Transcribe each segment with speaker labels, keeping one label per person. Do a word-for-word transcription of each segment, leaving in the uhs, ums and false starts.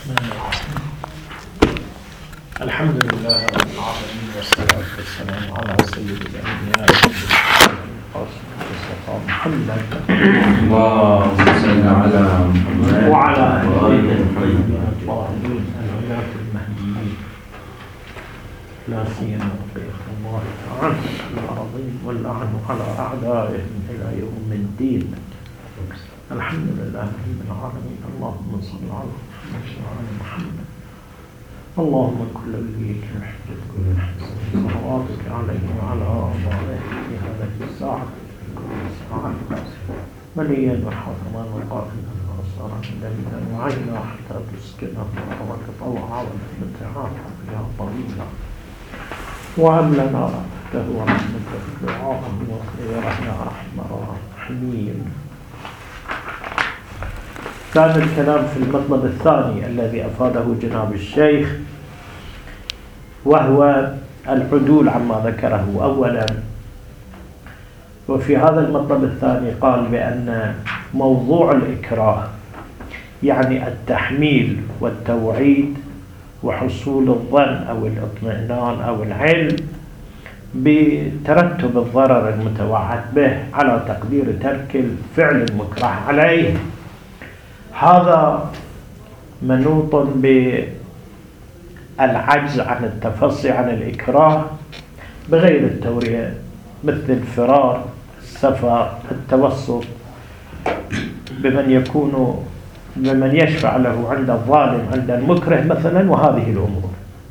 Speaker 1: الرحمن الرحيم. الحمد لله رب العالمين والصلاة والسلام على سيد الأنبياء والقاسم المصطفى محمد
Speaker 2: اللهم صل على محمد
Speaker 1: وعلى آله الطيبين الطاهرين العناة المهديين لا سيما بقية الله تعالى العظيم واللعن على أعدائهم إلى يوم الدين. الحمد لله رب العالمين. اللهم صل على محمد. اللهم كل وليك وحجتك وحسن صلواتك عليه وعلى آبائه في هذه الساعة في كل ساعة مليا وحافظا وقاتلا وأسرا دليلا وعينا حتى تسكنه رحمك طوعا ومتعا يا طويلا وهب لنا رحمته ورحمته دعاءه وخيره يا أرحم الراحمين. كان الكلام في المطلب الثاني الذي أفاده جناب الشيخ، وهو العدول عما ذكره أولا. وفي هذا المطلب الثاني قال بأن موضوع الإكراه يعني التحميل والتوعيد وحصول الظن أو الاطمئنان أو العلم بترتب الضرر المتوعد به على تقدير ترك الفعل المكره عليه، هذا منوط بالعجز عن التفصي عن الإكراه بغير التورية، مثل الفرار، السفر، التوسط بمن يكون بمن يشفع له عند الظالم عند المكره مثلا، وهذه الأمور.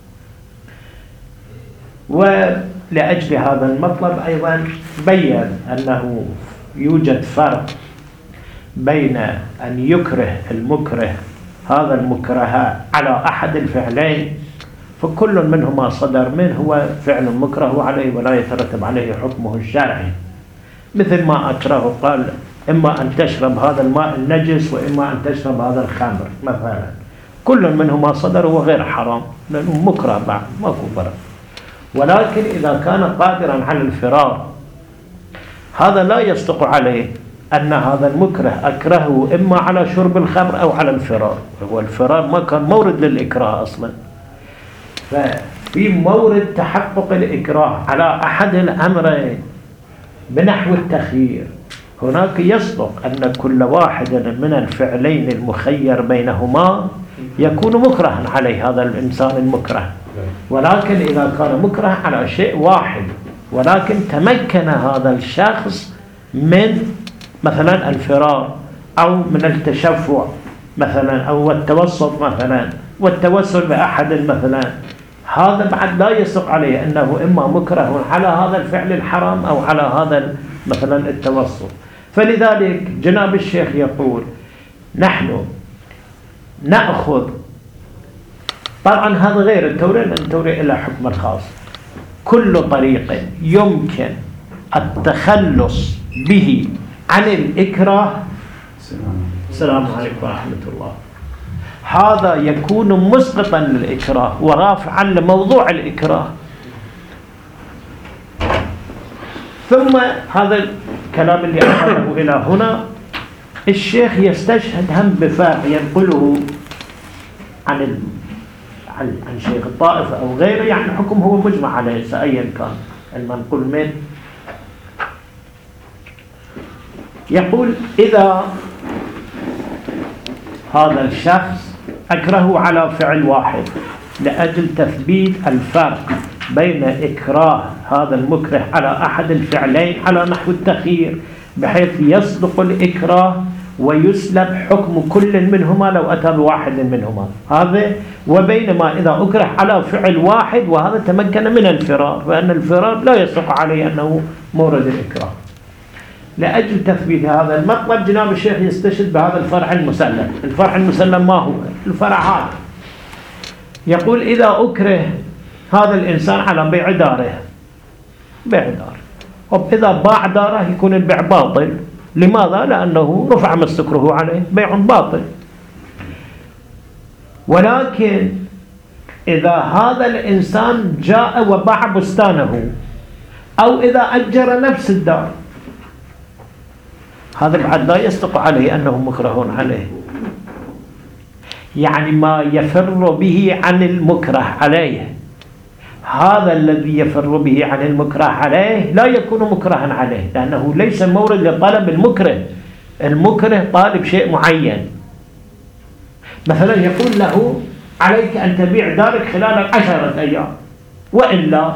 Speaker 1: ولأجل هذا المطلب أيضا بيّن أنه يوجد فرق بين أن يكره المكره هذا المكره على أحد الفعلين، فكل منهما صدر منه هو فعل مكره عليه ولا يترتب عليه حكمه الشرعي، مثل ما أكره قال إما أن تشرب هذا الماء النجس وإما أن تشرب هذا الخمر مثلا، كل منهما صدر هو غير حرام لأنه مكره بعد ماكو فرق. ولكن إذا كان قادرا على الفرار هذا لا يصدق عليه أن هذا المكره أكرهه إما على شرب الخمر أو على الفرار، هو الفرار ما كان مورد للإكراه أصلا. ففي مورد تحقق الإكراه على أحد الأمرين بنحو التخيير، هناك يصدق أن كل واحد من الفعلين المخير بينهما يكون مكرها عليه هذا الإنسان المكره. ولكن إذا كان مكره على شيء واحد ولكن تمكن هذا الشخص من مثلا الفرار أو من التشفع مثلا أو التوسط مثلا والتوسل بأحد مثلا، هذا بعد لا يصدق عليه أنه إما مكره على هذا الفعل الحرام أو على هذا مثلا التوسط. فلذلك جناب الشيخ يقول نحن نأخذ، طبعا هذا غير التورية لأن التورية إلى حكم الخاص، كل طريق يمكن التخلص به عن الإكراه. السلام عليكم ورحمة الله. هذا يكون مسقطا للإكراه ورافعا لموضوع الإكراه. ثم هذا الكلام اللي أخذه إلى هنا الشيخ يستشهد هم بفرق ينقله عن ال... عن عن شيخ الطائفة أو غيره، يعني حكم هو مجمع عليه سأيا كان المنقول منه. يقول إذا هذا الشخص أكره على فعل واحد لأجل تثبيت الفرق بين إكراه هذا المكره على أحد الفعلين على نحو التخيير بحيث يصدق الإكراه ويسلب حكم كل منهما لو أتى بواحد منهما هذا، وبينما إذا أكره على فعل واحد وهذا تمكن من الفرار، فإن الفرار لا يصدق عليه أنه مورد الإكراه. لأجل تثبيت هذا المطلب جناب الشيخ يستشهد بهذا الفرع المسلم. الفرع المسلم ما هو؟ الفرع هذا يقول إذا أكره هذا الإنسان على بيع داره، بيع دار، وإذا باع داره يكون البيع باطل. لماذا؟ لأنه رفع ما استكره عليه، بيع باطل. ولكن إذا هذا الإنسان جاء وباع بستانه أو إذا أجر نفس الدار، هذا بعد لا يصدق عليه أنه مكره عليه. يعني ما يفر به عن المكره عليه. هذا الذي يفر به عن المكره عليه لا يكون مكرها عليه، لأنه ليس مورد لطلب المكره. المكره طالب شيء معين، مثلا يقول له عليك أن تبيع دارك خلال عشرة أيام، وإلا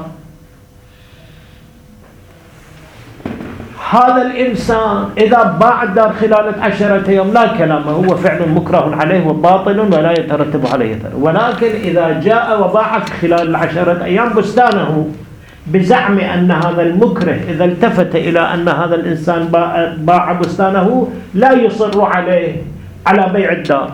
Speaker 1: هذا الإنسان إذا باع الدار خلال عشرة أيام لا كلام، هو فعل مكره عليه وباطل ولا يترتب عليه ثمن. ولكن إذا جاء وباع خلال العشرة أيام بستانه بزعم أن هذا المكره إذا التفت إلى أن هذا الإنسان باع بستانه لا يصر عليه على بيع الدار،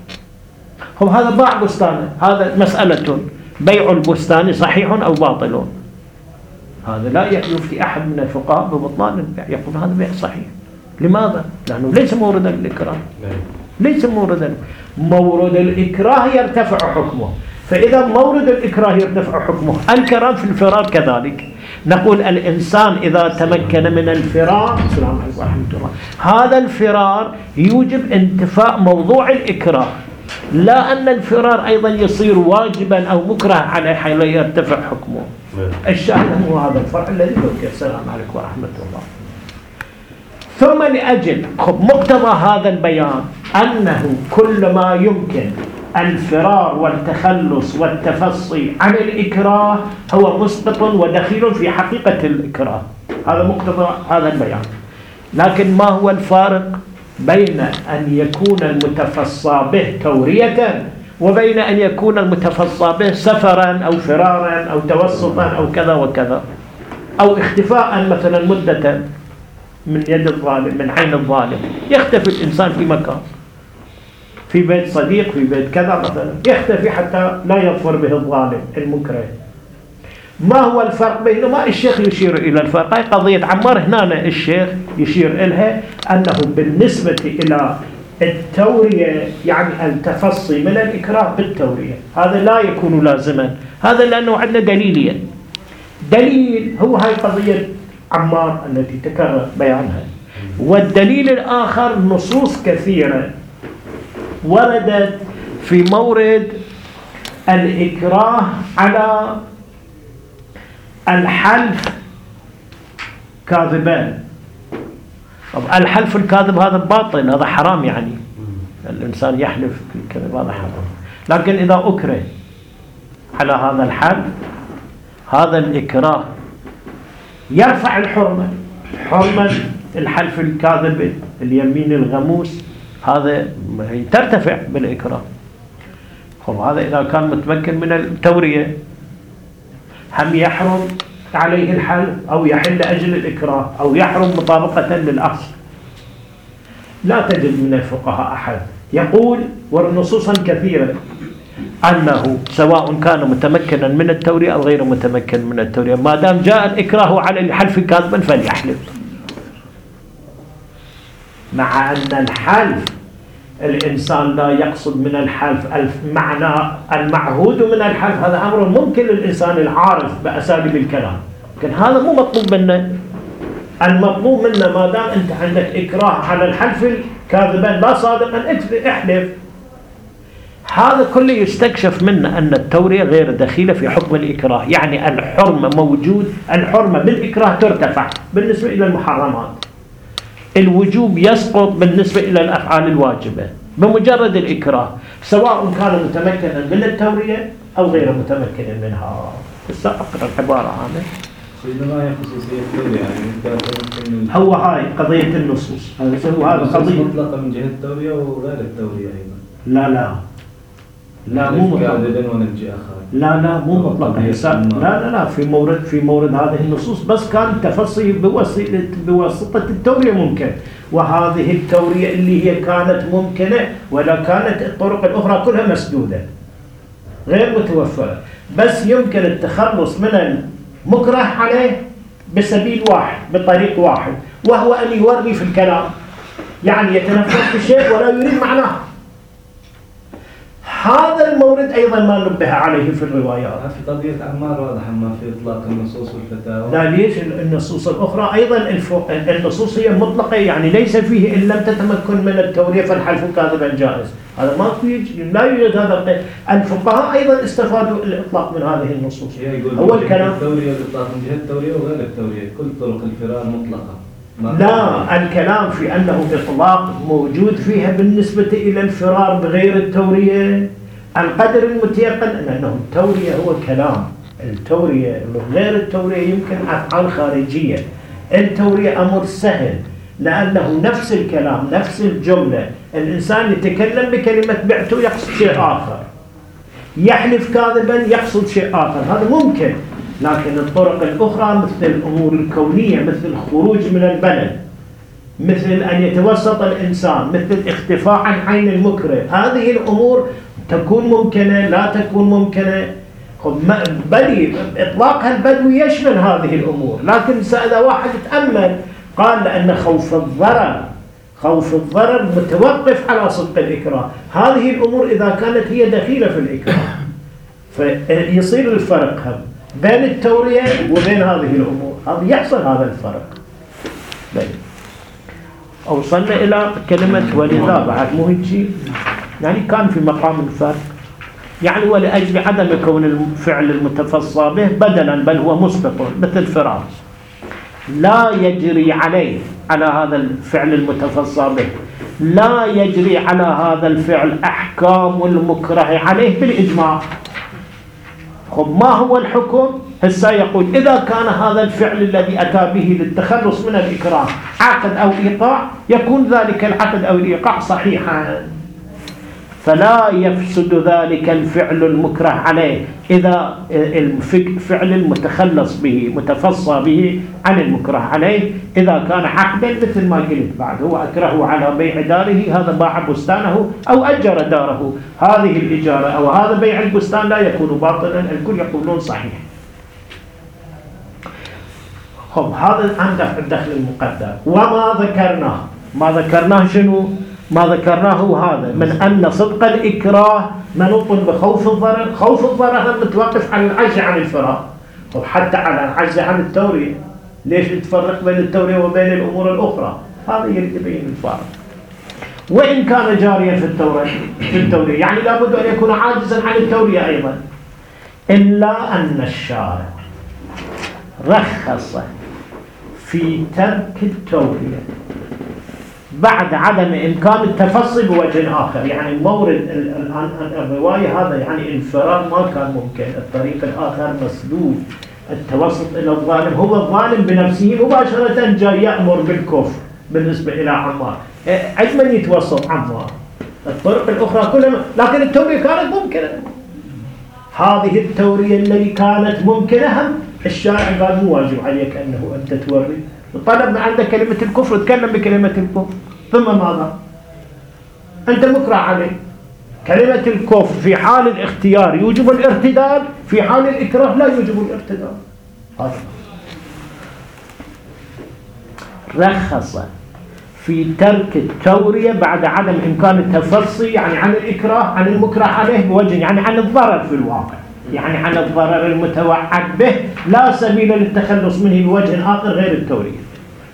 Speaker 1: هو هذا باع بستانه، هذا مسألة بيع البستان صحيح أو باطل. هذا لا يفتي أحد من الفقهاء ببطلان البيع، يقول هذا بيع صحيح. لماذا؟ لأنه ليس موردا للإكراه، ليس موردا. مورد الإكراه يرتفع حكمه، فإذا مورد الإكراه يرتفع حكمه. الكلام في الفرار كذلك، نقول الإنسان إذا تمكن من الفرار، السلام عليكم ورحمة الله، هذا الفرار يوجب انتفاء موضوع الإكراه، لا أن الفرار أيضا يصير واجبا أو مكره عليه حيث يرتفع حكمه. الشاهد هو هذا الفرع الذي ذكر. السلام عليكم ورحمة الله. ثم لأجل مقتضى هذا البيان أنه كل ما يمكن الفرار والتخلص والتفصي عن الإكراه هو مسقط ودخيل في حقيقة الإكراه، هذا مقتضى هذا البيان. لكن ما هو الفارق بين أن يكون المتفصى به تورية وبين أن يكون المتفصى به سفرا أو فرارا أو توسطا أو كذا وكذا، أو اختفاء مثلا مدة من يد الظالم، من عين الظالم؟ يختفي الإنسان في مكان، في بيت صديق، في بيت كذا مثلا، يختفي حتى لا يظفر به الظالم المكره. ما هو الفرق بينهما؟ الشيخ يشير إلى الفرق. هاي قضية عمار هنا الشيخ يشير إليها، أنه بالنسبة إلى التورية يعني التفصي من الإكراه بالتورية هذا لا يكون لازما، هذا لأنه عندنا دليلين. دليل هو هاي قضية عمار التي تكرر بيانها، والدليل الآخر نصوص كثيرة وردت في مورد الإكراه على الحلف كاذبان. طب الحلف الكاذب هذا باطل، هذا حرام، يعني الإنسان يحلف بالكذب هذا حرام. لكن إذا أكره على هذا الحلف، هذا الإكراه يرفع الحرمة، حرمة الحلف الكاذب اليمين الغموس هذا ترتفع بالإكراه. خب هذا إذا كان متمكن من التورية، هم يحرم عليه الحلف أو يحل أجل الإكراه أو يحرم مطابقة للأصل. لا تجد من الفقهاء أحد يقول ونصوصا كثيرة أنه سواء كان متمكنا من التورية أو غير متمكن من التورية، ما دام جاء الإكراه على الحلف كاذبا فليحلف، مع أن الحلف الإنسان لا يقصد من الحلف المعنى المعهود من الحلف، هذا أمر ممكن للإنسان العارف بأساليب الكلام، لكن هذا مو مطلوب منه. المطلوب منه ما دام أنت عندك إكراه على الحلف الكاذبا لا صادقا احلف. هذا كله يستكشف منه أن التورية غير دخيلة في حكم الإكراه، يعني الحرمة موجود، الحرمة بالإكراه ترتفع بالنسبة إلى المحرمات، الوجوب يسقط بالنسبة إلى الأفعال الواجبة بمجرد الإكراه، سواء كان متمكنا من التورية أو غير متمكن منها. بس أقرأ العبارة عنه. يعني هو هاي قضية النصوص، هو هذا قضية
Speaker 2: مطلقة من جهة التورية وغير التورية أيضا.
Speaker 1: لا لا لا مو مطلق. لا لا مو مطلق. لا لا لا في مورد في مورد هذه النصوص بس كان تفصيل بواسطة بواسطة التورية ممكن، وهذه التورية اللي هي كانت ممكنة ولا كانت الطرق الأخرى كلها مسدودة غير متوفرة، بس يمكن التخلص من المكره عليه بسبيل واحد بطريق واحد، وهو أن يوري في الكلام، يعني يتنفس في الشيء ولا يريد معناه. هذا المورد أيضا ما نبه عليه في الروايات.
Speaker 2: في قضية عمار واضح ما في إطلاق النصوص والفتاوى.
Speaker 1: لا ليش النصوص الأخرى أيضا النصوص هي مطلقة، يعني ليس فيه إن لم تتمكن من التورية فالحلف كاذبا جائز. هذا ما في، لا يوجد هذا القيد. الفقهاء أيضا استفادوا الإطلاق من هذه النصوص.
Speaker 2: أول كلام التورية والإطلاق من جهة التورية وغير التورية، كل طرق الفرار مطلقة.
Speaker 1: لا، الكلام في أنه إطلاق موجود فيها بالنسبة إلى الفرار بغير التورية. القدر المتيقن أنه التورية هو كلام، التورية غير التورية يمكن أفعال خارجية. التورية أمر سهل لأنه نفس الكلام نفس الجملة، الإنسان يتكلم بكلمة بعته يقصد شيء آخر، يحلف كاذبا يقصد شيء آخر، هذا ممكن. لكن الطرق الأخرى مثل الأمور الكونية، مثل الخروج من البلد، مثل أن يتوسط الإنسان، مثل الاختفاء عن عين المكره، هذه الأمور تكون ممكنة لا تكون ممكنة. بل إطلاقها البدوي يشمل هذه الأمور. لكن إذا واحد تأمل قال لأن خوف الضرر خوف الضرر متوقف على صدق الإكراه، هذه الأمور إذا كانت هي دخيلة في الإكراه فيصير الفرق هم بين التورية وبين هذه الأمور، هذا يحصل هذا الفرق. بين أوصلنا إلى كلمة ولذا بعد مو هيك، يعني كان في مقام الفرق، يعني ولأجل عدم كون الفعل المتفصى به بدلا بل هو مسبق مثل فراغ لا يجري عليه على هذا الفعل المتفصى به، لا يجري على هذا الفعل أحكام المكره عليه بالإجماع. خب ما هو الحكم؟ هسا يقول إذا كان هذا الفعل الذي أتى به للتخلص من الإكراه عقد أو إيقاع يكون ذلك العقد أو الإيقاع صحيحا، فلا يفسد ذلك الفعل المكره عليه إذا الفعل المتخلص به متفصى به عن المكره عليه إذا كان عقدا مثل ما قلت بعد، هو أكره على بيع داره، هذا باع بستانه أو أجر داره، هذه الإجارة أو هذا بيع البستان لا يكون باطلا، الكل يقولون صحيح. خب هذا عند الدخل المقدر. وما ذكرناه ما ذكرناه شنو؟ ما ذكرناه هذا من أن صدق الإكراه منوط بخوف الضرر، خوف الضرر متوقف على العجز عن الفراغ، وحتى على العجز عن التورية. ليش تفرق بين التورية وبين الأمور الأخرى؟ هذا يريد يبين الفارق. وإن كان جاريا في التورية في التورية يعني لابد أن يكون عاجزا عن التورية أيضا، إلا أن الشارع رخص في ترك التورية بعد عدم إمكان التفصي بوجه آخر. يعني مورد الآن الرواية هذا يعني الفرار ما كان ممكن، الطريق الآخر مسدود، التوسط إلى الظالم، هو الظالم بنفسه مباشرة جاي يأمر بالكفر بالنسبة إلى عمار، عندما يتوسط عمار الطرق الأخرى كلها، لكن التورية كانت ممكنة. هذه التورية التي كانت ممكنة هم الشارع قال مو واجب عليك أنه أنت توري، طلب عندك كلمة الكفر تكلم بكلمة الكفر، ثم ماذا؟ أنت مكره عليه. كلمة الكفر في حال الاختيار يوجب الارتداد، في حال الإكراه لا يوجب الارتداد. هذا رخص في ترك التورية بعد عدم إمكان التفصي يعني عن الإكراه عن المكره عليه بوجه يعني عن الضرر في الواقع، يعني عن الضرر المتوعد به لا سبيل للتخلص منه بوجه آخر غير التورية.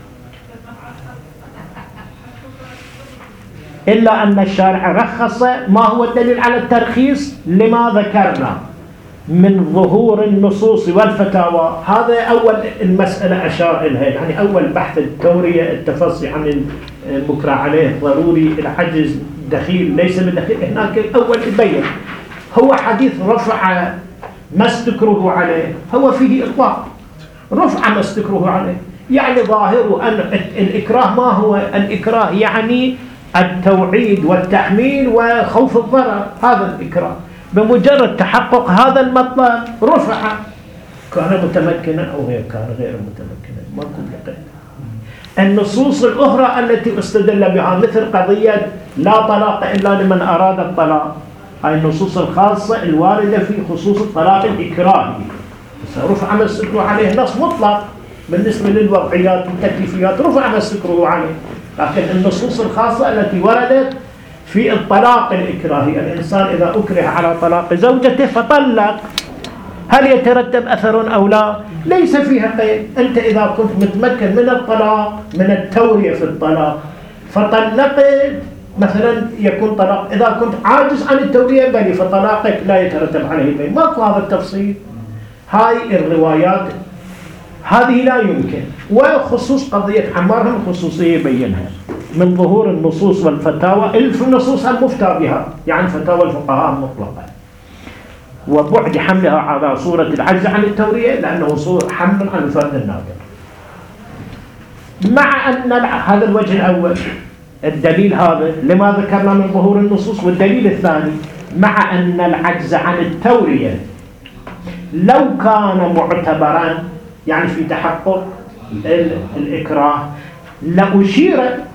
Speaker 1: إلا أن الشارع رخص. ما هو الدليل على الترخيص؟ لما ذكرنا من ظهور النصوص والفتاوى. هذا أول المسألة أشار إليها، يعني أول بحث التورية التفصي عن المكره عليه ضروري، العجز دخيل ليس بدخيل، هناك الأول يبين هو حديث رفع ما استكره عليه، هو فيه إطلاق رفع ما استكره عليه، يعني ظاهره أن الإكراه ما هو الإكراه يعني التوعيد والتحميل وخوف الضرر، هذا الإكراه بمجرد تحقق هذا المطلب رفع، كان متمكنا أو غير كان غير متمكنا ما كل قيد. النصوص الأخرى التي استدل بها مثل قضية لا طلاق إلا لمن أراد الطلاق، هاي النصوص الخاصة الواردة في خصوص الطلاق الإكراهي، رفع ما استكره عليه نص مطلق بالنسبة للوضعيات والتكليفيات، رفع ما استكره عليه. لكن النصوص الخاصة التي وردت في الطلاق الإكراهي، الإنسان إذا أكره على طلاق زوجته فطلق، هل يترتب أثر أو لا؟ ليس فيها قيد. أنت إذا كنت متمكن من الطلاق، من التورية في الطلاق، فطلقت مثلا يكون طلاق. إذا كنت عاجز عن التورية بلي فطلاقك لا يترتب عليه بين. ماكو هذا التفصيل. هاي الروايات هذه لا يمكن. وخصوص قضية عمار هم خصوصية يبينها من ظهور النصوص والفتاوى، النصوص المفتى بها يعني فتاوى الفقهاء المطلقة، وبعد حملها على صورة العجز عن التورية لأنه صور حمل عن الفرد النادر. مع أن هذا الوجه الأول الدليل هذا لما ذكرنا من ظهور النصوص، والدليل الثاني مع أن العجز عن التورية لو كان معتبرا يعني في تحقق الإكراه لأشير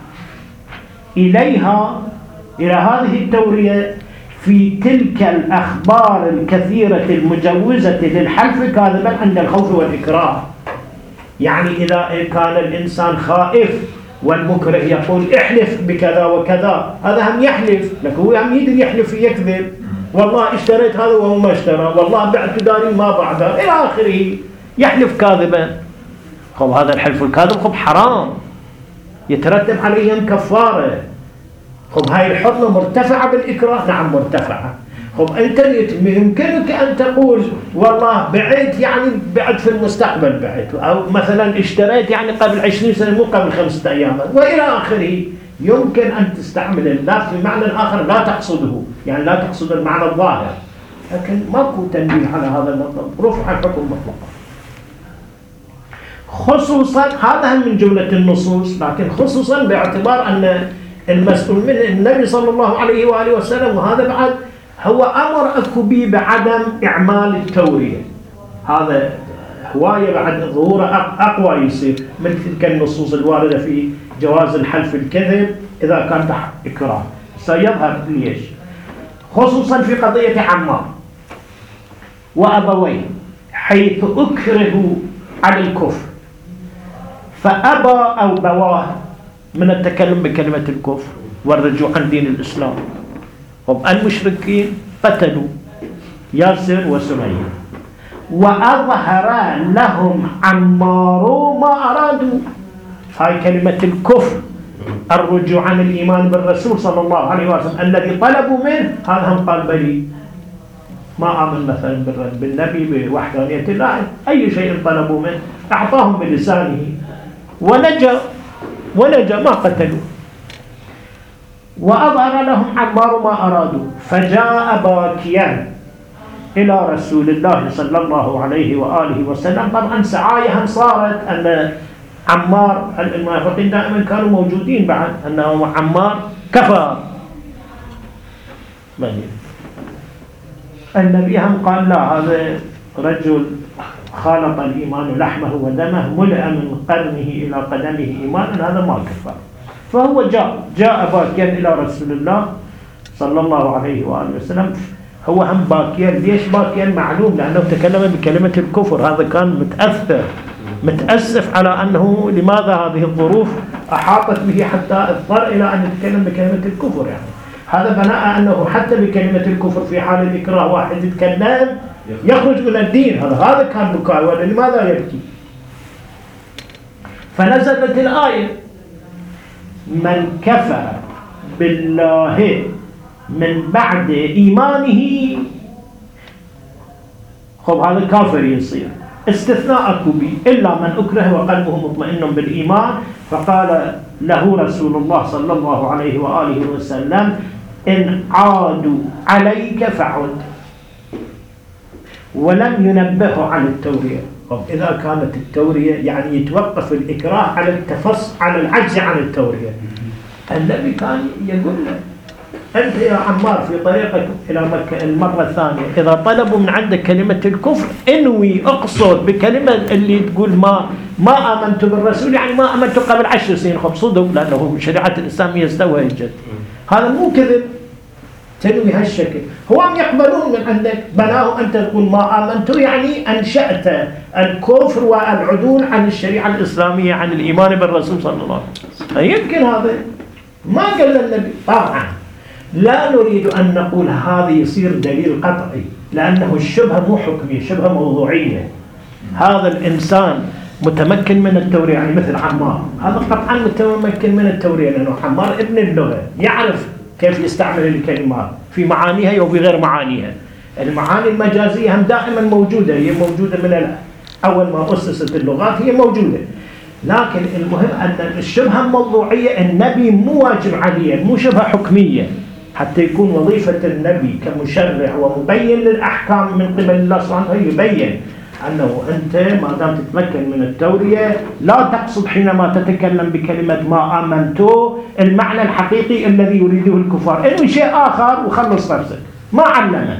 Speaker 1: إليها إلى هذه التورية في تلك الأخبار الكثيرة المجوزة للحلف كاذبا عند الخوف والإكراه. يعني إذا كان الإنسان خائف والمكره يقول احلف بكذا وكذا، هذا هم يحلف، لكن هو هم يدري يحلف يكذب، والله اشتريت هذا وهو ما اشترى، والله بعت داري ما بعد إلى آخره، يحلف كاذبا. خب هذا الحلف الكاذب خب حرام، يترتب عليهم كفارة. خب هاي الحرمة مرتفعة بالإكراه؟ نعم مرتفعة. خب أنت يمكنك أن تقول والله بعت يعني بعت في المستقبل بعت، أو مثلا اشتريت يعني قبل عشرين سنة مو قبل خمسة أيام وإلى آخره. يمكن أن تستعمل اللفظ في معنى آخر لا تقصده، يعني لا تقصد المعنى الظاهر، لكن ماكو تنبيه على هذا المطلب، رفع الحكم مطلقا. خصوصا هذا من جملة النصوص، لكن خصوصا باعتبار أن المسؤول من النبي صلى الله عليه وآله وسلم، وهذا بعد هو أمر أكو بي بعدم إعمال التورية. هذا هواية بعد ظهوره أقوى يصير من تلك النصوص الواردة في جواز الحلف الكذب إذا كان تحت إكراه. سيظهر ليش خصوصا في قضية عمار وأبويه، حيث أكرهوا على الكفر فأبى أو بواه من التكلم بكلمة الكفر والرجوع عن دين الإسلام. هم المشركين قتلوا ياسر وسمية، وأظهر لهم عمار ما أرادوا. هاي كلمة الكفر، الرجوع عن الإيمان بالرسول صلى الله عليه وسلم الذي طلبوا منه، هذا هم قال بلي ما آمن مثلا بالنبي بوحدانية الله، أي شيء طلبوا منه أعطاهم بلسانه ونجا ونجا ما قتلوا. وأظهر لهم عمار ما أرادوا، فجاء باكيا إلى رسول الله صلى الله عليه وآله وسلم. طبعا سعايهم صارت أن عمار، المنافقين دائما كانوا موجودين بعد أنه عمار كفر. النبي هم قال لا، هذا رجل خالط الإيمان لحمه ودمه، ملأ من قرنه إلى قدمه إيمانا، هذا ما كفر. فهو جاء جاء باكيا إلى رسول الله صلى الله عليه وآله وسلم. هو هم باكيا، ليش باكيا؟ معلوم لأنه تكلم بكلمة الكفر، هذا كان متأثر متأسف على أنه لماذا هذه الظروف أحاطت به حتى اضطر إلى أن يتكلم بكلمة الكفر. يعني هذا بناء أنه حتى بكلمة الكفر في حال الإكراه واحد يتكلم يخرج من الدين، هذا هذا كان بكاء. ولماذا يبكي؟ فنزلت الآية: من كفر بالله من بعد إيمانه، خب هذا كافر يصير. استثناء كبي إلا من أكره وقلبه مطمئن بالإيمان. فقال له رسول الله صلى الله عليه وآله وسلم: إن عادوا عليك فعد. ولم ينبهه عن التورية. طب إذا كانت التورية يعني يتوقف الإكراه على التفص على العجز عن التورية، النبي كان يقول له: أنت يا عمار في طريقك إلى مكة المرة الثانية إذا طلبوا من عندك كلمة الكفر انوي اقصد بكلمة اللي تقول ما ما آمنت بالرسول، يعني ما آمنت قبل عشر سنين. خب صدق، لأنه شريعة الإسلامية استوهجت، هذا مو كذب. تنوي هالشكل، هو عم يقبلون من عندك، بناهم أنت تقول ما آمنت، يعني أنشأت الكفر والعدول عن الشريعة الإسلامية، عن الإيمان بالرسول صلى الله عليه وسلم. يمكن هذا ما قال النبي طبعا، لا نريد أن نقول هذا يصير دليل قطعي، لأنه الشبهة مو حكمية، شبهة موضوعية. هذا الإنسان متمكن من التورية، يعني مثل عمار، هذا قطعا متمكن من التورية لأنه عمار ابن اللغة، يعرف كيف يستعمل الكلمات في معانيها وفي غير معانيها. المعاني المجازية هم دائما موجودة، هي موجودة من أول ما أسست اللغات هي موجودة، لكن المهم أن الشبهة الموضوعية النبي مو واجب عليه، مو شبهة حكمية، حتى يكون وظيفة النبي كمشرع ومبين للأحكام من قبل الله سبحانه وتعالى يبين أنه أنت ما دام تتمكن من التورية لا تقصد حينما تتكلم بكلمة ما آمنته المعنى الحقيقي الذي يريده الكفار، إنه شيء آخر وخلص نفسك، ما علمه.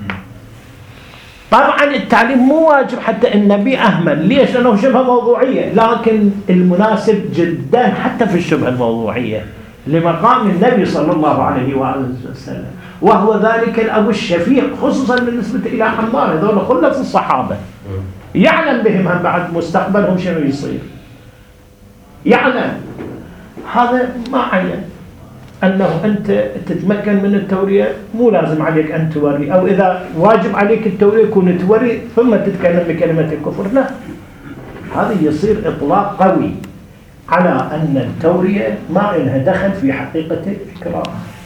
Speaker 1: طبعا التعليم مو واجب حتى النبي أهمل، ليش؟ لأنه شبهة موضوعية، لكن المناسب جدا حتى في الشبهة الموضوعية لمقام النبي صلى الله عليه وآله وسلم، وهو ذلك الأب الشفيق خصوصا بالنسبة إلى عمار. هذول خلة الصحابة يعلم بهم هم بعد مستقبلهم شنو يصير، يعلم. هذا ما عين أنه أنت تتمكن من التورية، مو لازم عليك أن توري، أو إذا واجب عليك التورية يكون توري ثم تتكلم بكلمة الكفر، لا. هذا يصير إطلاق قوي على أن التورية ما إنها دخل في حقيقة الإكراه.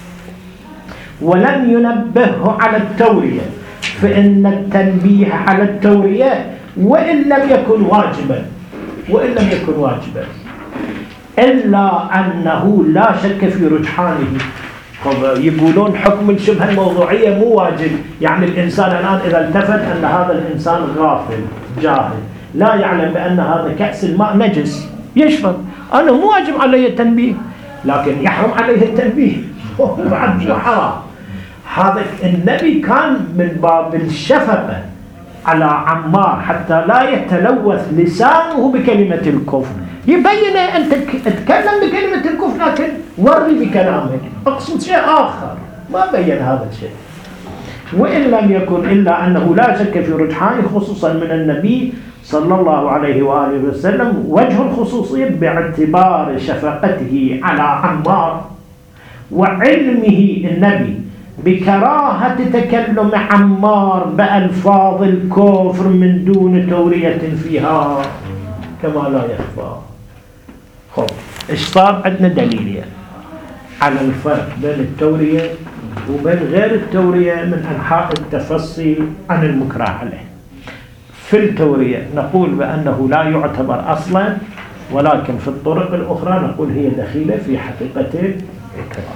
Speaker 1: ولم ينبهه على التورية، فإن التنبيه على التورية وإن لم يكن واجبا وإن لم يكن واجبا إلا أنه لا شك في رجحانه. يقولون حكم الشبهة الموضوعية مو واجب، يعني الإنسان الآن إذا التفت أن هذا الإنسان غافل جاهل لا يعلم بأن هذا كأس الماء نجس يشرب، أنا مو واجب عليه التنبيه، لكن يحرم عليه التنبيه بعد مو حرام. هذا النبي كان من باب الشفقة على عمار حتى لا يتلوث لسانه بكلمة الكفر، يبين أن تتكلم بكلمة الكفر لكن وري بكلامك، أقصد شيء آخر، ما بين هذا الشيء. وإن لم يكن إلا أنه لا شك في رجحانه خصوصا من النبي صلى الله عليه وآله وسلم وجه الخصوصية باعتبار شفقته على عمار وعلمه النبي بكراهة تكلم عمار بألفاظ الكفر من دون تورية فيها كما لا يخفى. خب إيش صار؟ عندنا دليل يعني على الفرق بين التورية وبين غير التورية من أنحاء التفصي عن المكره عليه. في التورية نقول بأنه لا يعتبر أصلا، ولكن في الطرق الأخرى نقول هي دخيلة في حقيقة الإكراه.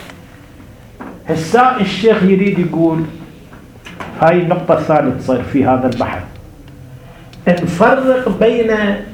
Speaker 1: هسا الشيخ يريد يقول هاي النقطة الثالثة تصير في هذا البحث، نفرق بين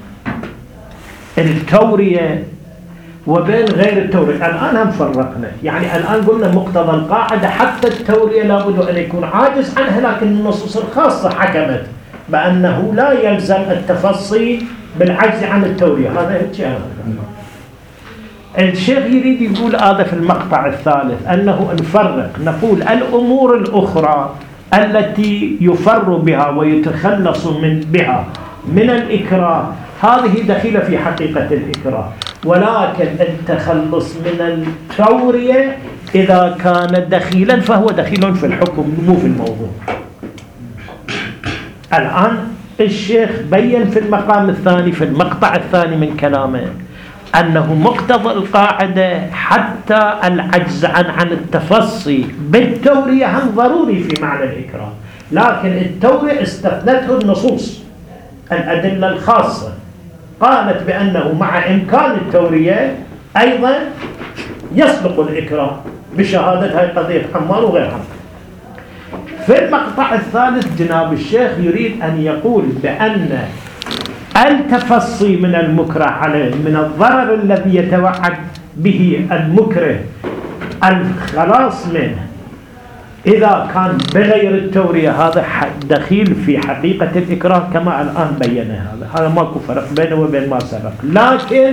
Speaker 1: التورية وبين غير التورية. الآن هم فرقنا، يعني الآن قلنا مقتضى القاعدة حتى التورية لابد أن يكون عاجز عنها، لكن النصوص الخاصة حكمت بأنه لا يلزم التفصي بالعجز عن التورية. هذا الشيء الشيخ يريد يقول هذا في المقطع الثالث، أنه نفرق، نقول الأمور الأخرى التي يفر بها ويتخلص من بها من الإكراه هذه دخيلة في حقيقة الإكراه، ولكن التخلص من التورية إذا كان دخيلا فهو دخيل في الحكم مو في الموضوع. الآن الشيخ بين في المقام الثاني في المقطع الثاني من كلامه أنه مقتضى القاعدة حتى العجز عن عن التفصي بالتورية هم ضروري في معنى الإكراه، لكن التورية استثنته النصوص الأدلة الخاصة قالت بأنه مع إمكان التورية أيضا يسبق الإكراه بشهادة هاي قضية عمار وغيرها. في المقطع الثالث جناب الشيخ يريد أن يقول بأن التفصي من المكره عليه من الضرر الذي يتوعد به المكره الخلاص منه إذا كان بغير التورية هذا دخيل في حقيقة الإكراه كما الآن بينا. هذا هذا ماكو فرق بينه وبين ما سبق، لكن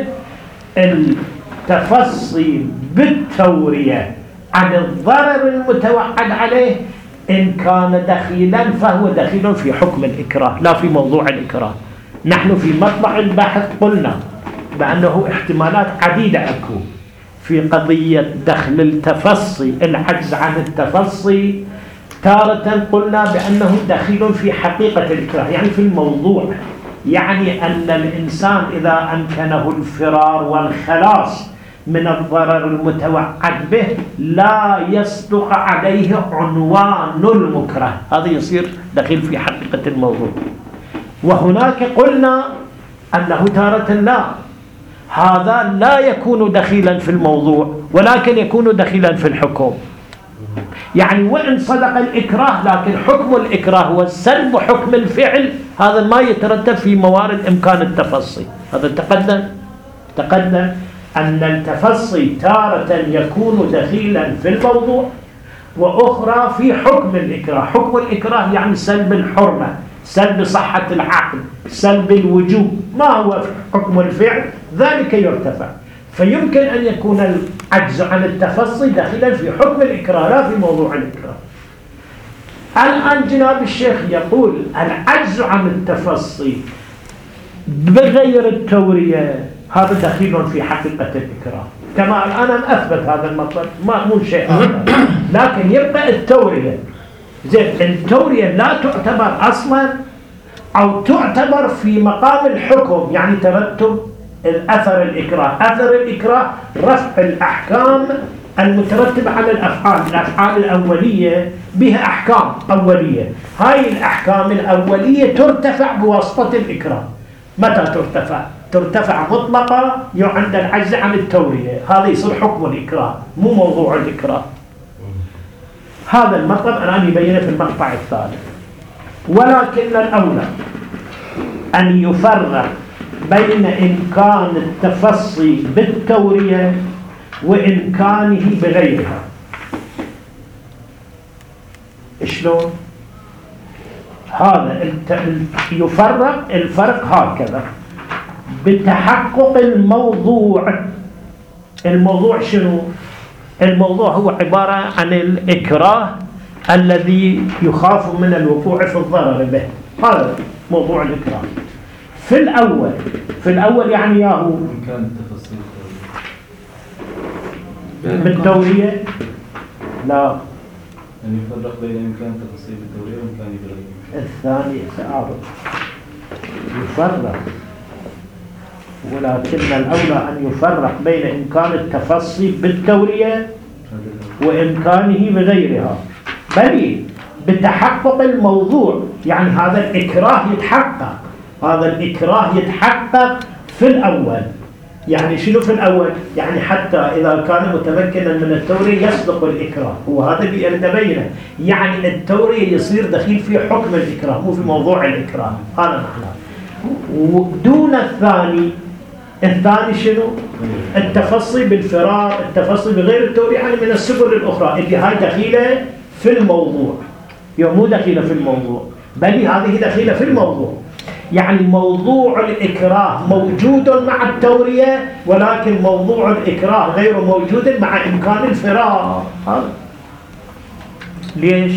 Speaker 1: التفصي بالتورية عن الضرر المتوعد عليه إن كان دخيلا فهو دخيل في حكم الإكراه لا في موضوع الإكراه. نحن في مطلع البحث قلنا بأنه احتمالات عديدة أكو في قضية دخل التفصي، العجز عن التفصي، تارة قلنا بأنه دخيل في حقيقة الإكراه، يعني في الموضوع، يعني أن الإنسان إذا أمكنه الفرار والخلاص من الضرر المتوعد به لا يصدق عليه عنوان المكره، هذا يصير دخيل في حقيقة الموضوع. وهناك قلنا أنه تارة لا، هذا لا يكون دخيلا في الموضوع ولكن يكون دخيلا في الحكم، يعني وإن صدق الإكراه لكن حكم الإكراه هو سلب حكم الفعل، هذا ما يترتب في موارد إمكان التفصي. هذا تقدم تقدم أن التفصي تارة يكون دخيلا في الموضوع وأخرى في حكم الإكراه. حكم الإكراه يعني سلب الحرمة، سلب صحة العقل، سلب الوجوب. ما هو حكم الفعل؟ ذلك يرتفع، فيمكن أن يكون العجز عن التفصي داخلا في حكم الإكراه لا في موضوع الإكراه. الآن جناب الشيخ يقول العجز عن التفصي بغير التورية هذا دخيل في حقيقة الإكراه، كما الآن أثبت هذا المطلب، ما مو شيء آخر، لكن يبقى التورية. زين، التورية لا تعتبر أصلا أو تعتبر في مقام الحكم، يعني ترتب الأثر الإكراه. أثر الإكراه رفع الأحكام المترتبة على الأفعال، الأفعال الأولية بها أحكام أولية، هاي الأحكام الأولية ترتفع بواسطة الإكراه. متى ترتفع؟ ترتفع مطلقة عند العجز عن التورية، هذا يصير حكم الإكراه مو موضوع الإكراه. هذا المطلب الآن يبينه في المقطع الثالث. ولكن الأولى أن يفرق بين إمكان التفصي بالتورية وإمكانه بغيرها. شلون؟ هذا يفرق الفرق هكذا: بتحقق الموضوع. الموضوع شنو؟ الموضوع هو عبارة عن الإكراه الذي يخاف من الوقوع في الضرر به، هذا موضوع الإكراه. في الأول في الأول يعني ياهو
Speaker 2: إمكان التفصيل
Speaker 1: بالتورية لا،
Speaker 2: يعني يفرق بين إمكان تفصيل التورية وإمكان بغيره.
Speaker 1: الثاني سأعرض يفرق، ولكن الأولى أن يفرق بين إمكان التفصي بالتورية وإمكانه بغيرها، بل بتحقق الموضوع، يعني هذا الإكراه يتحقق، هذا الإكراه يتحقق في الأول. يعني شنو في الأول؟ يعني حتى إذا كان متمكنا من التورية يصدق الإكراه، هو هذا اللي نبينه، يعني التورية يصير دخيل في حكم الإكراه مو في موضوع الإكراه، هذا معناه. ودون الثاني، الثاني شنو؟ التفصي بالفرار، التفصي بغير التورية، يعني من السبل الأخرى اللي هاي دخيلة في الموضوع، يعني مو دخيلة في الموضوع بل هذه دخيلة في الموضوع. يعني موضوع الإكراه موجود مع التورية، ولكن موضوع الإكراه غير موجود مع إمكان الفرار. هذا ليش؟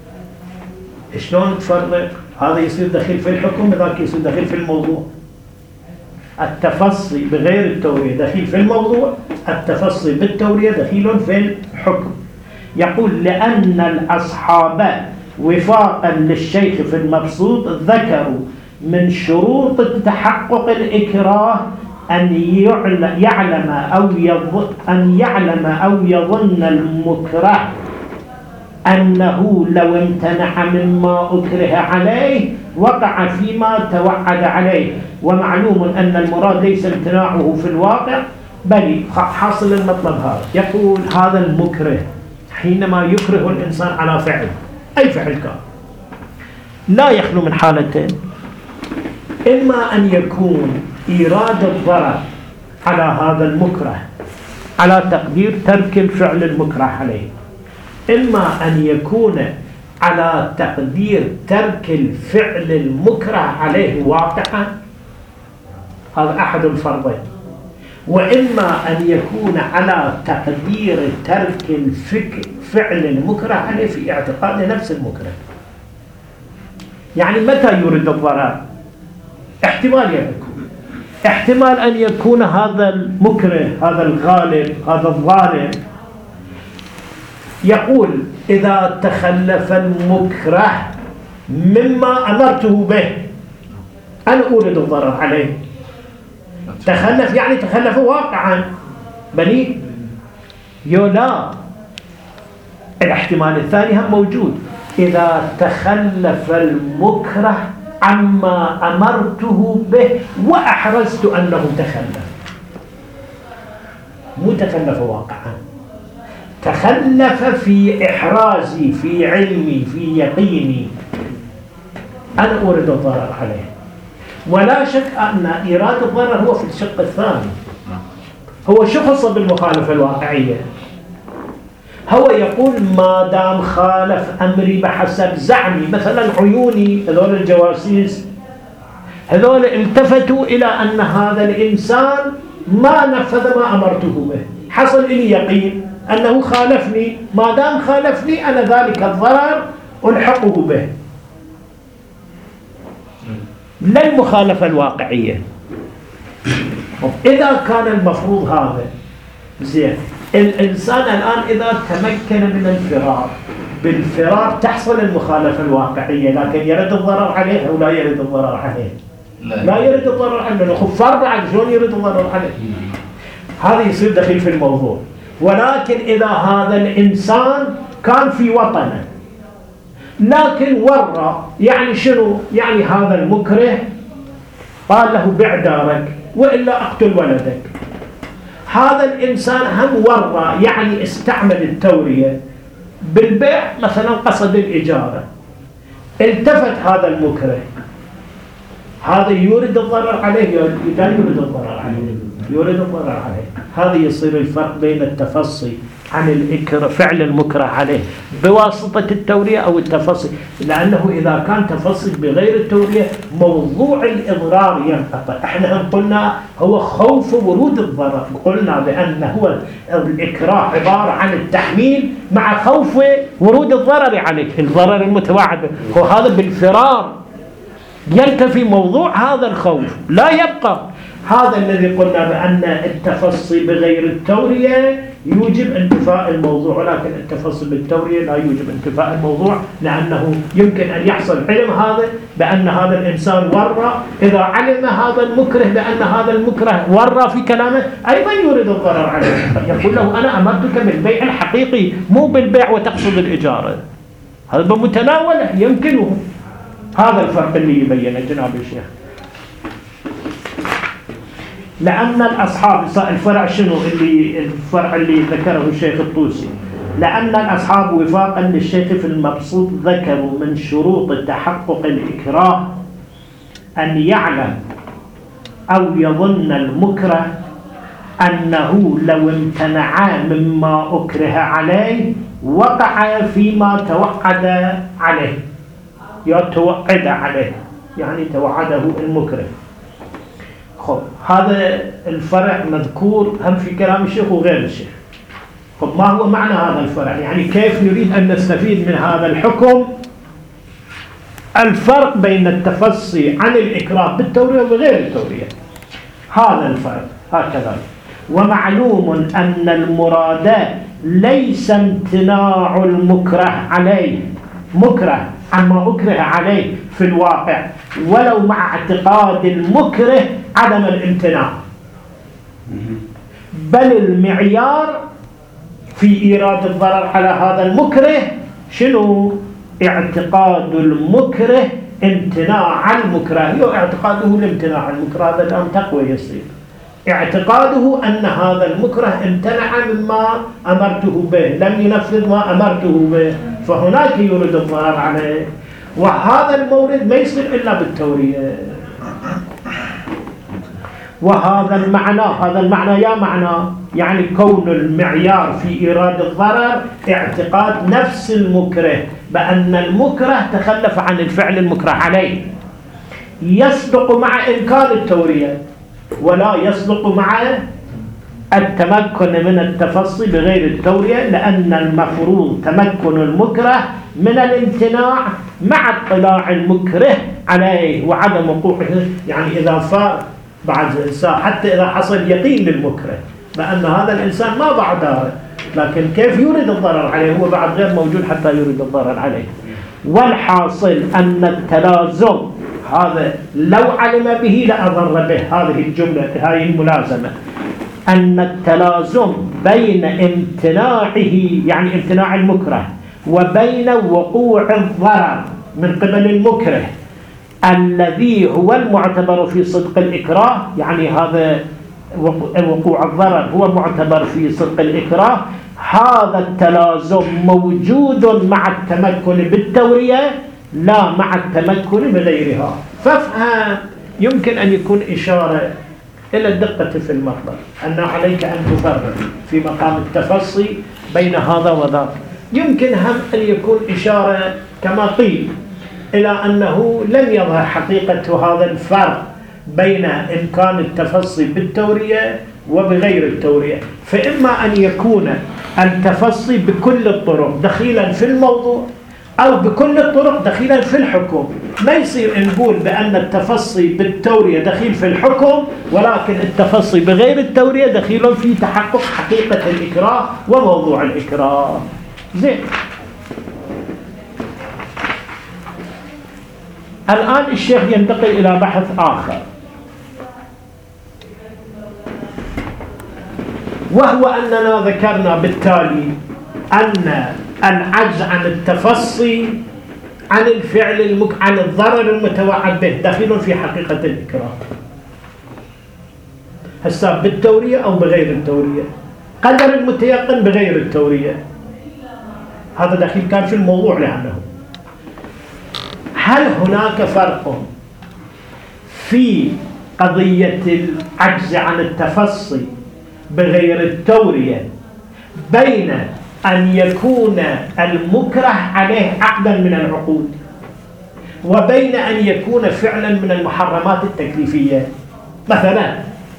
Speaker 1: شلون تفرق؟ هذا يصير دخيل في الحكم، ذاك يصير دخيل في الموضوع. التفصي بغير التورية دخيل في الموضوع، التفصي بالتورية دخيل في الحكم. يقول لأن الأصحاب وفاقا للشيخ في المبسوط ذكروا من شروط تحقق الإكراه أن يعلم أو يظن أن يعلم أو يظن المكره أنه لو امتنع مما أكره عليه وقع فيما توعد عليه، ومعلوم أن المراد ليس امتناعه في الواقع بل حاصل المطلب هذا. يقول هذا المكره حينما يكره الإنسان على فعل، أي فعل كان، لا يخلو من حالتين: إما أن يكون إيراد الضرر على هذا المكره على تقدير ترك الفعل المكره عليه، إما أن يكون على تقدير ترك الفعل المكره عليه واقعا، هذا أحد الفرضين، وإما أن يكون على تقدير ترك الفعل المكره عليه في اعتقاد نفس المكره. يعني متى يريد الضرر؟ احتمال يكون احتمال أن يكون هذا المكره، هذا الغالب، هذا الظالم يقول إذا تخلف المكره مما أمرته به أنا أريد الضرر عليه. تخلف يعني تخلف واقعا بني يولا. الاحتمال الثاني هم موجود، إذا تخلف المكره عما أمرته به وأحرزت أنه تخلف. مو تخلف واقعا، تخلف في إحرازي، في علمي، في يقيني، أنا أريد الضرر عليه. ولا شك أن إيراد الضرر هو في الشق الثاني، هو شخص بالمخالفة الواقعية. هو يقول ما دام خالف أمري بحسب زعمي، مثلا عيوني هذول الجواسيس هذول التفتوا إلى أن هذا الإنسان ما نفذ ما أمرته به، حصل لي يقين أنه خالفني، ما دام خالفني أنا ذلك الضرر ألحقه به، لا المخالفة الواقعية. إذا كان المفروض هذا زين، الإنسان الآن إذا تمكن من الفرار، بالفرار تحصل المخالفة الواقعية، لكن يرد الضرر عليه أو لا يرد الضرر عليه؟ لا, لا يرد الضرر عليه، لأنه خفار بعد شلون يرد الضرر عليه؟ هذا يصير دخيل في الموضوع. ولكن إذا هذا الإنسان كان في وطنه لكن ورى، يعني شنو؟ يعني هذا المكره قال له بيع دارك وإلا أقتل ولدك. هذا الإنسان هم ورى، يعني استعمل التورية بالبيع، مثلا قصد الإجارة، التفت هذا المكره، هذا يورد الضرر عليه لا يورد الضرر عليه؟ يورد الضرر عليه. هذا يصير الفرق بين التفصي عن الإكراه، فعل المكره عليه بواسطة التورية أو التفصي، لأنه إذا كان تفصي بغير التورية موضوع الإضرار ينقطع. احنا هم قلنا هو خوف ورود الضرر، قلنا بأن هو الإكراه عبارة عن التحميل مع خوف ورود الضرر عليك، الضرر المتوعد، وهذا بالفرار ينتفي موضوع هذا الخوف لا يبقى. هذا الذي قلنا بأن التفصي بغير التورية يوجب انتفاء الموضوع، ولكن التفصي بالتورية لا يوجب انتفاء الموضوع، لأنه يمكن أن يحصل علم هذا بأن هذا الإنسان ورى، إذا علم هذا المكره بأن هذا المكره ورى في كلامه أيضا يريد الضرر عليه، يقول له أنا أمرتك بالبيع الحقيقي مو بالبيع وتقصد الإجارة، هذا بمتناوله يمكنه. هذا الفرق اللي يبينه جناب الشيخ. لأن الأصحاب الفرع شنو اللي الفرع اللي ذكره الشيخ الطوسي، لأن الأصحاب وفاقا للشيخ في المبسوط ذكروا من شروط تحقق الإكراه أن يعلم أو يظن المكره أنه لو امتنع مما أكره عليه وقع فيما توعد عليه، يتوعد عليه يعني توعده المكره. خب هذا الفرع مذكور هم في كلام الشيخ وغير الشيخ. خب ما هو معنى هذا الفرع؟ يعني كيف نريد أن نستفيد من هذا الحكم؟ الفرق بين التفصي عن الإكراه بالتورية وغير التورية، هذا الفرق هكذا. ومعلوم أن المراد ليس امتناع المكره عليه، مكره عما أكره عليه في الواقع، ولو مع اعتقاد المكره عدم الامتناع، بل المعيار في إيراد الضرر على هذا المكره شنو؟ اعتقاد المكره امتناع المكره، اعتقاده الامتناع المكره، هذا الآن تقوى يصير اعتقاده أن هذا المكره امتنع مما أمرته به، لم ينفذ ما أمرته به، فهناك يورد الضرر عليه. وهذا المورد ما يصير إلا بالتورية. وهذا المعنى، هذا المعنى يا معنى يعني كون المعيار في إيراد الضرر اعتقاد نفس المكره بأن المكره تخلف عن الفعل المكره عليه، يصدق مع إنكار التورية ولا يصدق مع التمكن من التفصي بغير التورية، لأن المفروض تمكن المكره من الامتناع مع اطلاع المكره عليه وعدم وقوعه. يعني إذا فار بعد الإنسان حتى إذا حصل يقين للمكره بأن هذا الإنسان ما بعد داره، لكن كيف يريد الضرر عليه؟ هو بعد غير موجود حتى يريد الضرر عليه. والحاصل أن التلازم هذا لو علم به لأضر به. هذه الجملة هذه الملازمة، أن التلازم بين امتناعه يعني امتناع المكره وبين وقوع الضرر من قبل المكره الذي هو المعتبر في صدق الإكراه، يعني هذا وقوع الضرر هو معتبر في صدق الإكراه، هذا التلازم موجود مع التمكن بالتورية لا مع التمكن بغيرها. فافهم يمكن أن يكون إشارة إلى الدقة في المطلب، أن عليك أن تفرق في مقام التفصي بين هذا وذاك. يمكن هم أن يكون إشارة كما قيل إلى أنه لم يظهر حقيقة هذا الفرق بين إمكان التفصي بالتورية وبغير التورية، فإما أن يكون التفصي بكل الطرق دخيلا في الموضوع أو بكل الطرق دخيلا في الحكم. ما يصير نقول بأن التفصي بالتورية دخيل في الحكم ولكن التفصي بغير التورية دخيل في تحقق حقيقة الإكراه وموضوع الإكراه. زين، الآن الشيخ ينتقل إلى بحث آخر، وهو أننا ذكرنا بالتالي أن العجز عن التفصي عن الفعل المك... عن الضرر المتوعد به دخيل في حقيقة الإكراه، هسه بالتورية أو بغير التورية، قدر المتيقن بغير التورية، هذا دخيل كان في الموضوع. لأنه هل هناك فرق في قضية العجز عن التفصي بغير التورية بين أن يكون المكره عليه عقدا من العقود وبين أن يكون فعلا من المحرمات التكليفية؟ مثلا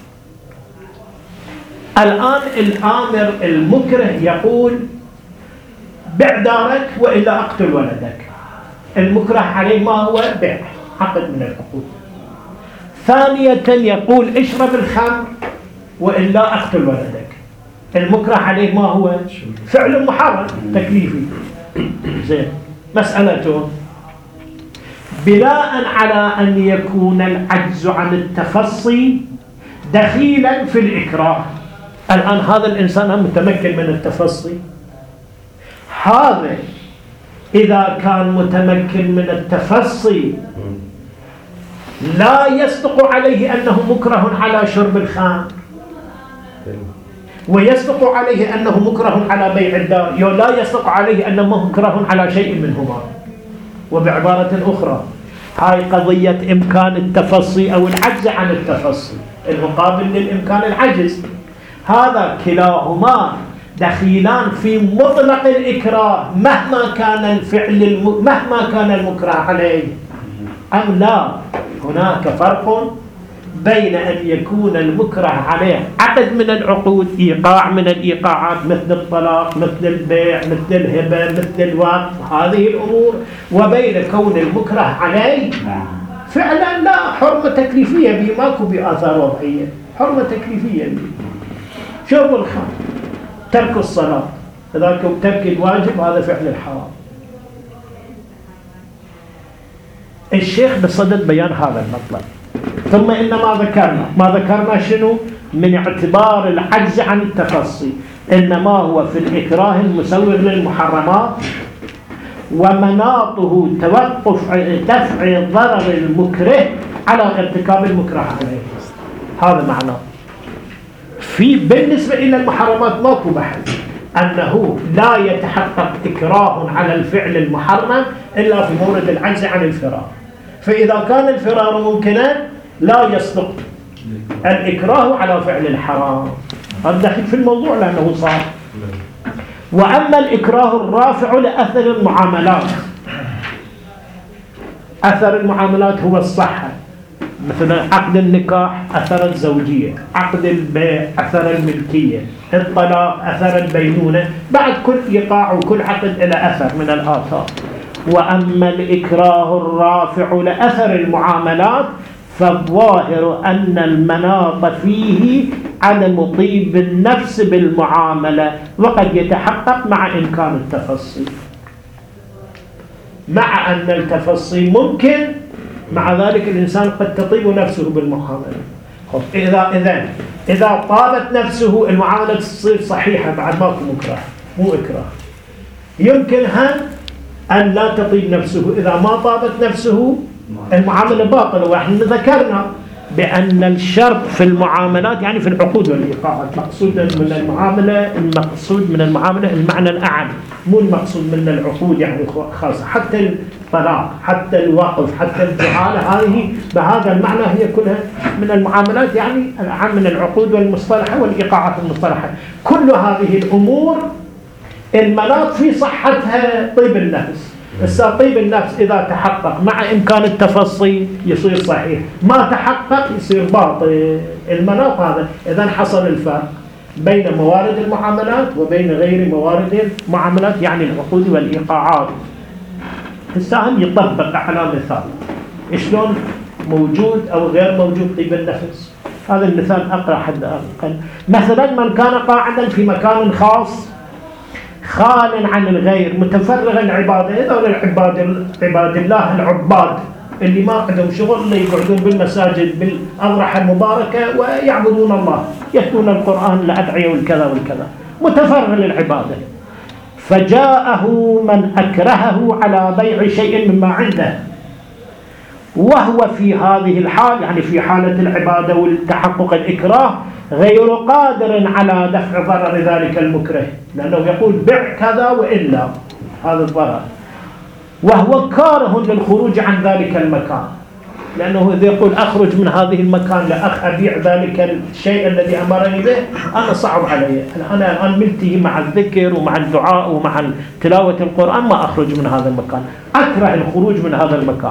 Speaker 1: الآن الآمر المكره يقول بع دارك وإلا أقتل ولدك، المكره عليه ما هو بيع، عقد من العقود. ثانية يقول اشرب الخمر وإلا أقتل ولدك، المكره عليه ما هو فعل محرم تكليفي. زين، مسألته بناء على أن يكون العجز عن التفصي دخيلا في الإكراه. الآن هذا الإنسان متمكن من التفصي، هذا إذا كان متمكن من التفصي لا يصدق عليه أنه مكره على شرب الخمر ويصدق عليه أنه مكره على بيع الدار، لا يصدق عليه أنه مكره على شيء منهما. وبعبارة أخرى هاي قضية إمكان التفصي أو العجز عن التفصي المقابل للإمكان العجز، هذا كلاهما دخيلان في مطلق الإكراه مهما كان الفعل الم... مهما كان المكره عليه، أم لا؟ هناك فرق بين أن يكون المكره عليه عقد من العقود، إيقاع من الإيقاعات مثل الطلاق مثل البيع مثل الهبة مثل الوقت، هذه الأمور، وبين كون المكره عليه فعلا لا حرمة تكليفية به، ماكو بآثار وضعية، حرمة تكليفية به. شرب الخمر، ترك الصلاة، لذلك ترك الواجب هذا فعل الحرام. الشيخ بصدد بيان هذا المطلب، ثم إنما ذكرنا ما ذكرنا شنو من اعتبار العجز عن التفصي، إنما هو في الإكراه المسوغ للمحرمات ومناطه توقف دفع ضرر المكره على ارتكاب المكره عليه، هذا معناه. في بالنسبة إلى المحرمات ماكو بحث، أنه لا يتحقق إكراه على الفعل المحرم إلا في مورد العجز عن الفرار، فإذا كان الفرار ممكنا لا يصدق الإكراه على فعل الحرام، هذا داخل في الموضوع لأنه صار. وأما الإكراه الرافع لأثر المعاملات، أثر المعاملات هو الصحة، مثلا عقد النكاح أثر الزوجية، عقد البيع أثر الملكية، الطلاق أثر البينونة، بعد كل إيقاع وكل عقد إلى أثر من الآثار. وأما الإكراه الرافع لأثر المعاملات فالظاهر أن المناط فيه عدم طيب النفس بالمعاملة، وقد يتحقق مع إمكان التفصيل، مع أن التفصيل ممكن، مع ذلك الإنسان قد تطيب نفسه بالمعاملة. إذا إذا إذا طابت نفسه المعاملة تصير صحيحة بعد ماكو مكره، مو إكراه. يمكنها أن لا تطيب نفسه، إذا ما طابت نفسه المعاملة باطلة. ونحن ذكرنا بأن الشرط في المعاملات يعني في العقود والإيقاعات، مقصود من المعاملة المقصود من المعاملة المعنى الأعم، مو المقصود من العقود يعني خاصة. حتى الطلاق، حتى الوقف، حتى الجعالة، هذه بهذا المعنى هي كلها من المعاملات يعني الأعم من العقود والمصطلحة والإيقاعات المصطلحة. كل هذه الأمور المناط في صحتها طيب النفس. السا طيب النفس إذا تحقق مع إمكان التفصيل يصير صحيح، ما تحقق يصير باطل. المناط هذا إذا حصل الفرق بين موارد المعاملات وبين غير موارد المعاملات يعني العقود والإيقاعات. السهم يطبق على مثال شلون موجود أو غير موجود طيب النفس. هذا المثال أقرأ حد أقل. مثلا من كان قاعدا في مكان خاص خال عن الغير متفرغ العبادة، هذول العباد عباد الله العباد اللي ما عندهم شغل، اللي يقعدون بالمساجد بالأضرحة المباركة ويعبدون الله، يتلون القرآن الأدعية والكذا والكذا، متفرغ للعبادة. فجاءه من أكرهه على بيع شيء مما عنده، وهو في هذه الحال يعني في حالة العبادة والتحقق الإكراه غير قادر على دفع ضرر ذلك المكره، لأنه يقول بع كذا وإلا هذا الضرر، وهو كاره للخروج عن ذلك المكان، لأنه إذا يقول أخرج من هذه المكان لأخ أبيع ذلك الشيء الذي أمرني به، أنا صعب علي، أنا الآن ملتهي مع الذكر ومع الدعاء ومع تلاوة القرآن، ما أخرج من هذا المكان، أكره الخروج من هذا المكان.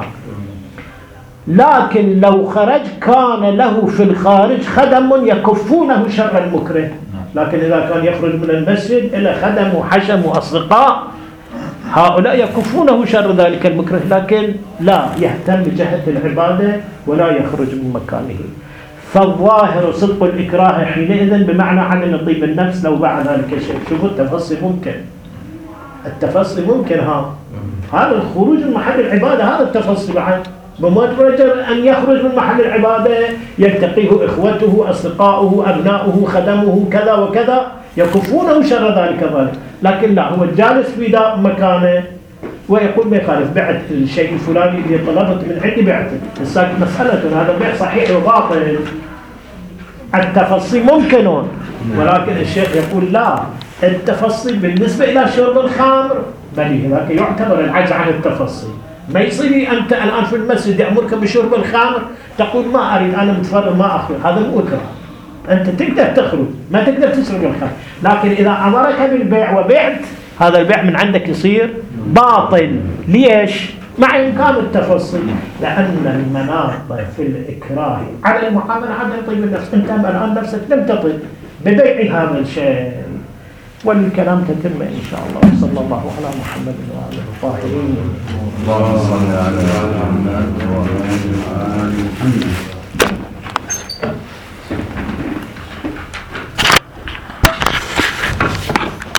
Speaker 1: لكن لو خرج كان له في الخارج خدم يكفونه شر المكره، لكن إذا كان يخرج من المسجد إلى خدم وحشم وأصدقاء هؤلاء يكفونه شر ذلك المكره، لكن لا يهتم بجهة العبادة ولا يخرج من مكانه. فالظاهر صدق الإكراه حينئذ بمعنى عدم طيب النفس لو باع ذلك الشيء. شوفوا التفصيل ممكن، التفصيل ممكن، ها هذا الخروج من محل العبادة هذا التفصيل بعد، بمجرد أن يخرج من محل العبادة يلتقيه إخوته أصدقاؤه أبناؤه خدمه كذا وكذا يكفونه شر ذلك ذلك، لكن لا هو جالس في مكانه ويقول ما يخالف بعت الشيء الفلاني اللي طلبت من عندي بعته، مسألة هذا بيع صحيح وباطل. التفصيل ممكن، ولكن الشيخ يقول لا، التفصيل بالنسبة إلى شرب الخمر بل هذاك يعتبر العجز عن التفصيل. ما يصير أنت الآن في المسجد يأمرك بشرب الخمر تقول ما أريد أنا متفرغ ما أخرج، هذا مو إكراه. أنت تقدر تخرج ما تقدر تشرب الخمر، لكن إذا أمرك بالبيع وبعت هذا البيع من عندك يصير باطل. ليش؟ مع إمكان التفصيل، لأن المناط في الإكراه على المعاملة عدم طيب النفس. أنت الآن نفسك لم تطيب ببيع هذا الشيء، والكلام تتم إن شاء الله. صلى الله على محمد وآله الطاهرين.
Speaker 3: اللهم صل على محمد وآله الطاهرين.